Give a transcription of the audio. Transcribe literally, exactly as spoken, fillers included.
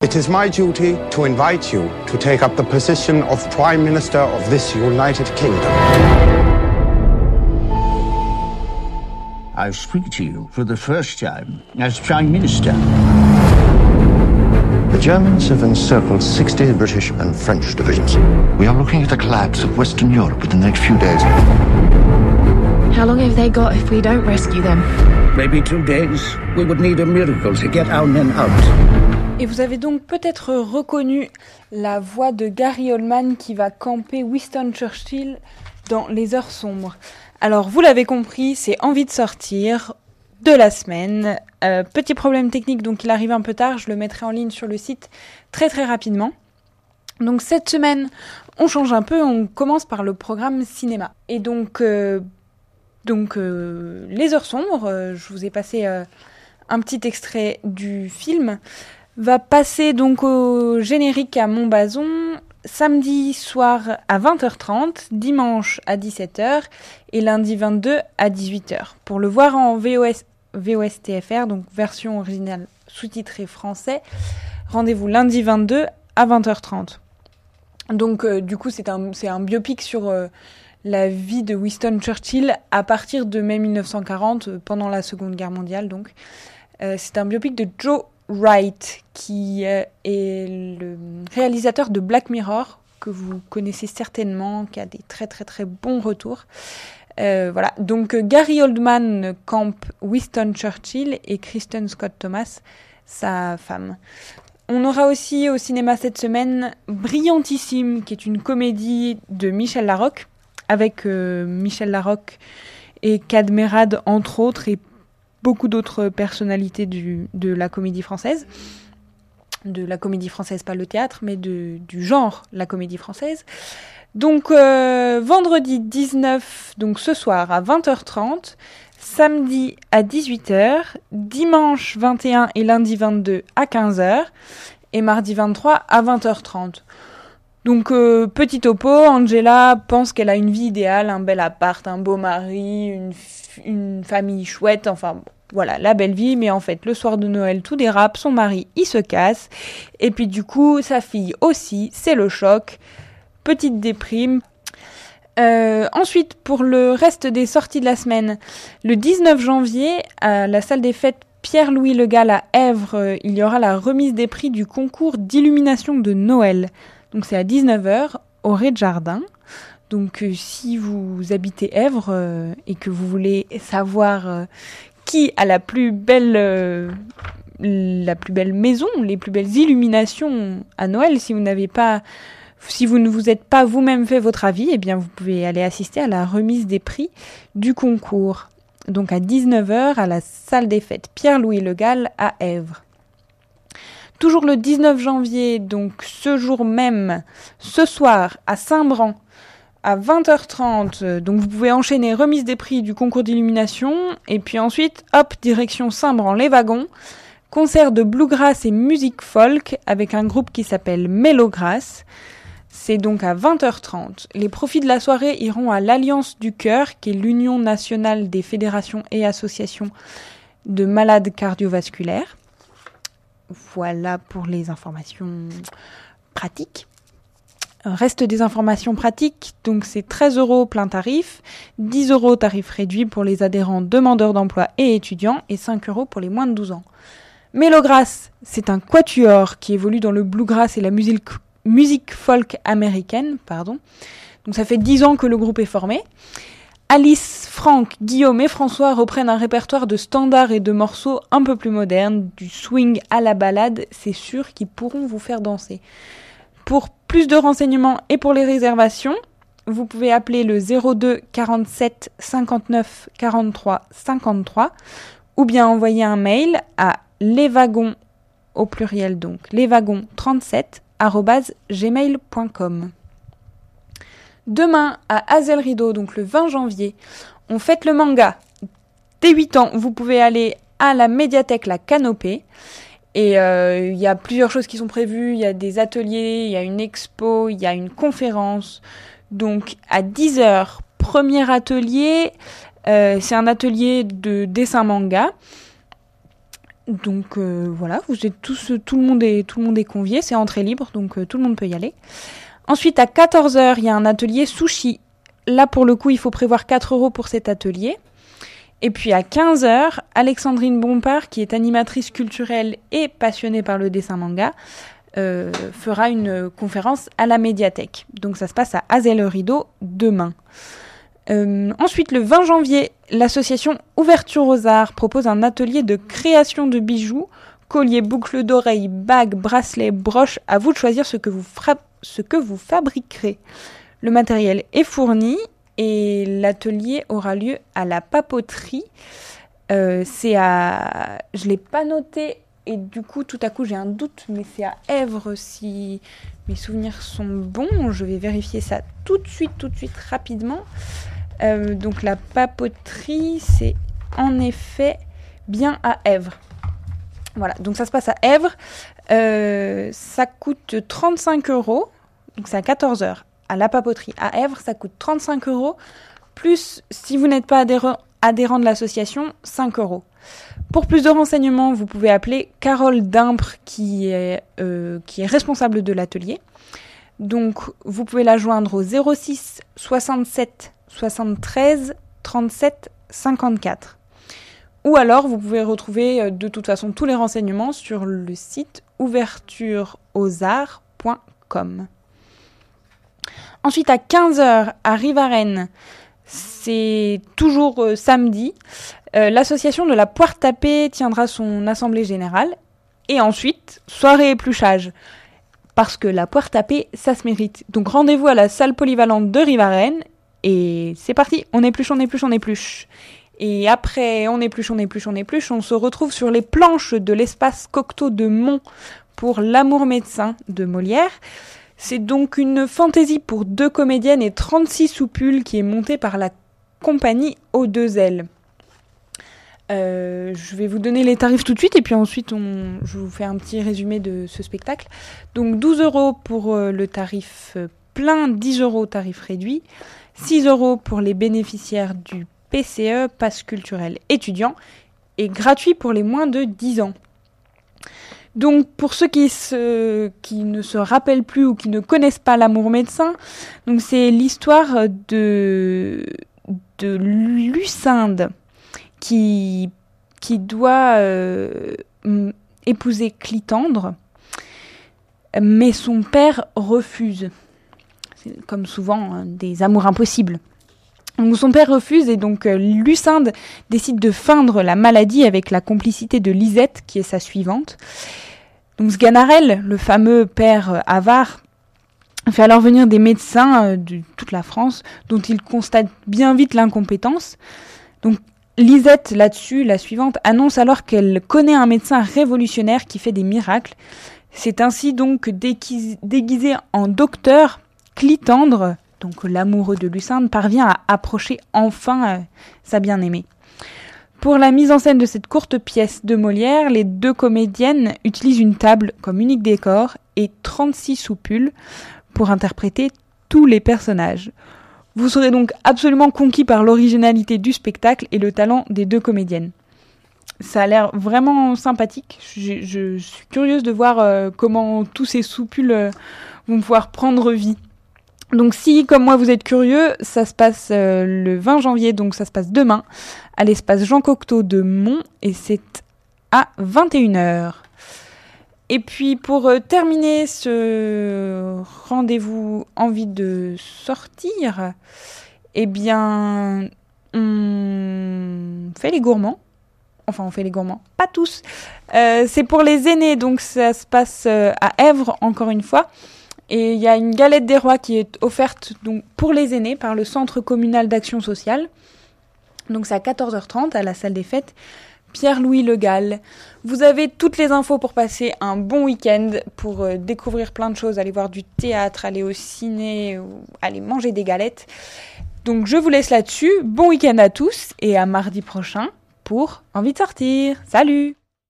It is my duty to invite you to take up the position of Prime Minister of this United Kingdom. I speak to you for the first time as Prime Minister. The Germans have encircled sixty British and French divisions. We are looking at a collapse of Western Europe within the next few days. How long have they got if we don't rescue them? Maybe two days. We would need a miracle to get our men out. Et vous avez donc peut-être reconnu la voix de Gary Oldman qui va camper Winston Churchill dans Les Heures Sombres. Alors, vous l'avez compris, c'est Envie de sortir de la semaine. Euh, petit problème technique, donc il arrive un peu tard. Je le mettrai en ligne sur le site très très rapidement. Donc cette semaine, on change un peu. On commence par le programme cinéma. Et donc, euh, donc euh, Les Heures Sombres, euh, je vous ai passé euh, un petit extrait du film, va passer donc au générique à Montbazon samedi soir à vingt heures trente, dimanche à dix-sept heures et lundi vingt-deux à dix-huit heures. Pour le voir en V O S, V O S T F R, donc version originale sous-titrée français, rendez-vous lundi vingt-deux à vingt heures trente. Donc euh, du coup c'est un, c'est un biopic sur euh, la vie de Winston Churchill à partir de mai dix-neuf cent quarante, euh, pendant la Seconde Guerre mondiale donc. Euh, c'est un biopic de Joe Wright, qui euh, est le réalisateur de Black Mirror, que vous connaissez certainement, qui a des très très très bons retours. Euh, voilà, donc euh, Gary Oldman campe Winston Churchill et Kristen Scott Thomas, sa femme. On aura aussi au cinéma cette semaine Brillantissime, qui est une comédie de Michel Larocque, avec euh, Michel Larocque et Cadmerade entre autres, et beaucoup d'autres personnalités du, de la comédie française. De la comédie française, pas le théâtre, mais de, du genre, la comédie française. Donc, euh, vendredi dix-neuf, donc ce soir à vingt heures trente, samedi à dix-huit heures, dimanche vingt et un et lundi vingt-deux à quinze heures, et mardi vingt-trois à vingt heures trente. Donc, euh, petit topo, Angela pense qu'elle a une vie idéale, un bel appart, un beau mari, une, une famille chouette, enfin... Voilà, la belle vie, mais en fait, le soir de Noël, tout dérape, son mari, il se casse, et puis du coup, sa fille aussi, c'est le choc, petite déprime. Euh, ensuite, pour le reste des sorties de la semaine, le dix-neuf janvier, à la salle des fêtes Pierre-Louis Le Gall à Èvres, il y aura la remise des prix du concours d'illumination de Noël. Donc c'est à dix-neuf heures, au Rez-de-Jardin. Donc euh, si vous habitez Èvres euh, et que vous voulez savoir... Euh, qui a la plus belle euh, la plus belle maison, les plus belles illuminations à Noël. Si vous n'avez pas, si vous ne vous êtes pas vous-même fait votre avis, eh bien vous pouvez aller assister à la remise des prix du concours. Donc à dix-neuf heures à la salle des fêtes Pierre-Louis Le Gall à Èvres. Toujours le dix-neuf janvier, donc ce jour même, ce soir à Saint-Bran, à vingt heures trente, donc vous pouvez enchaîner remise des prix du concours d'illumination, et puis ensuite, hop, direction Saint-Bran-les-Wagons, concert de bluegrass et musique folk avec un groupe qui s'appelle Mélograss. C'est donc à vingt heures trente. Les profits de la soirée iront à l'Alliance du Cœur, qui est l'Union nationale des fédérations et associations de malades cardiovasculaires. Voilà pour les informations pratiques. Reste des informations pratiques, donc c'est treize euros plein tarif, dix euros tarif réduit pour les adhérents demandeurs d'emploi et étudiants, et cinq euros pour les moins de douze ans. Mélograss, c'est un quatuor qui évolue dans le bluegrass et la musique, musique folk américaine, pardon. Donc ça fait dix ans que le groupe est formé. Alice, Franck, Guillaume et François reprennent un répertoire de standards et de morceaux un peu plus modernes, du swing à la ballade, c'est sûr qu'ils pourront vous faire danser. Pour plus de renseignements et pour les réservations, vous pouvez appeler le zéro deux quarante-sept cinquante-neuf quarante-trois cinquante-trois ou bien envoyer un mail à leswagons, au pluriel donc, leswagons trente-sept arobase gmail point com. Demain, à Hazel Rideau, donc le vingt janvier, on fête le manga. Dès huit ans, vous pouvez aller à la médiathèque La Canopée. Et il euh, y a plusieurs choses qui sont prévues, il y a des ateliers, il y a une expo, il y a une conférence. Donc à dix heures, premier atelier, euh, c'est un atelier de dessin manga. Donc euh, voilà, vous êtes tous, tout, le monde est, tout le monde est convié, c'est entrée libre, donc euh, tout le monde peut y aller. Ensuite, à quatorze heures, il y a un atelier sushi. Là, pour le coup, il faut prévoir quatre euros pour cet atelier. Et puis à quinze heures, Alexandrine Bompard, qui est animatrice culturelle et passionnée par le dessin manga, euh, fera une conférence à la médiathèque. Donc ça se passe à Azay-le-Rideau demain. Euh, ensuite, le vingt janvier, l'association Ouverture aux Arts propose un atelier de création de bijoux, colliers, boucles d'oreilles, bagues, bracelets, broches. À vous de choisir ce que vous, fra- ce que vous fabriquerez. Le matériel est fourni et l'atelier aura lieu à la papeterie. Euh, c'est à... Je ne l'ai pas noté et du coup, tout à coup, j'ai un doute, mais c'est à Èvres si mes souvenirs sont bons. Je vais vérifier ça tout de suite, tout de suite, rapidement. Euh, donc la papeterie, c'est en effet bien à Èvres. Voilà, donc ça se passe à Èvres. Euh, ça coûte trente-cinq euros, donc c'est à quatorze heures. À la papeterie à Èvres, ça coûte trente-cinq euros. Plus, si vous n'êtes pas adhérent, adhérent de l'association, cinq euros. Pour plus de renseignements, vous pouvez appeler Carole Dimpre, qui est, euh, qui est responsable de l'atelier. Donc, vous pouvez la joindre au zéro six soixante-sept soixante-treize trente-sept cinquante-quatre. Ou alors, vous pouvez retrouver de toute façon tous les renseignements sur le site ouverture aux arts point com. Ensuite, à quinze heures, à Rivarennes, c'est toujours euh, samedi, euh, l'association de la Poire Tapée tiendra son assemblée générale. Et ensuite, soirée épluchage. Parce que la Poire Tapée, ça se mérite. Donc rendez-vous à la salle polyvalente de Rivarennes. Et c'est parti, on épluche, on épluche, on épluche. Et après, on épluche, on épluche, on épluche, on se retrouve sur les planches de l'espace Cocteau de Mont pour L'amour médecin de Molière. C'est donc une fantaisie pour deux comédiennes et trente-six soupules qui est montée par la compagnie aux deux ailes. Euh, je vais vous donner les tarifs tout de suite et puis ensuite on, je vous fais un petit résumé de ce spectacle. Donc douze euros pour euh, le tarif plein, dix euros au tarif réduit, six euros pour les bénéficiaires du P C E, Pass culturel étudiant, et gratuit pour les moins de dix ans. Donc pour ceux qui, se, qui ne se rappellent plus ou qui ne connaissent pas L'amour médecin, donc c'est l'histoire de, de Lucinde qui, qui doit euh, épouser Clitandre, mais son père refuse. C'est comme souvent hein, des amours impossibles. Donc son père refuse et donc euh, Lucinde décide de feindre la maladie avec la complicité de Lisette, qui est sa suivante. Donc Sganarelle, le fameux père euh, avare, fait alors venir des médecins euh, de toute la France, dont il constate bien vite l'incompétence. Donc Lisette, là-dessus, la suivante, annonce alors qu'elle connaît un médecin révolutionnaire qui fait des miracles. C'est ainsi donc déguisé, déguisé en docteur, Clitandre, donc l'amoureux de Lucinde, parvient à approcher enfin euh, sa bien-aimée. Pour la mise en scène de cette courte pièce de Molière, les deux comédiennes utilisent une table comme unique décor et trente-six soupules pour interpréter tous les personnages. Vous serez donc absolument conquis par l'originalité du spectacle et le talent des deux comédiennes. Ça a l'air vraiment sympathique. Je, je suis curieuse de voir euh, comment tous ces soupules euh, vont pouvoir prendre vie. Donc si, comme moi, vous êtes curieux, ça se passe euh, le vingt janvier, donc ça se passe demain, à l'espace Jean Cocteau de Mont, et c'est à vingt et une heures. Et puis pour euh, terminer ce rendez-vous envie de sortir, eh bien, on fait les gourmands. Enfin, on fait les gourmands, pas tous. Euh, c'est pour les aînés, donc ça se passe euh, à Èvres, encore une fois. Et il y a une galette des rois qui est offerte donc, pour les aînés par le Centre communal d'action sociale. Donc c'est à quatorze heures trente à la salle des fêtes Pierre-Louis Le Gall. Vous avez toutes les infos pour passer un bon week-end, pour euh, découvrir plein de choses, aller voir du théâtre, aller au ciné, ou aller manger des galettes. Donc je vous laisse là-dessus. Bon week-end à tous et à mardi prochain pour Envie de sortir. Salut!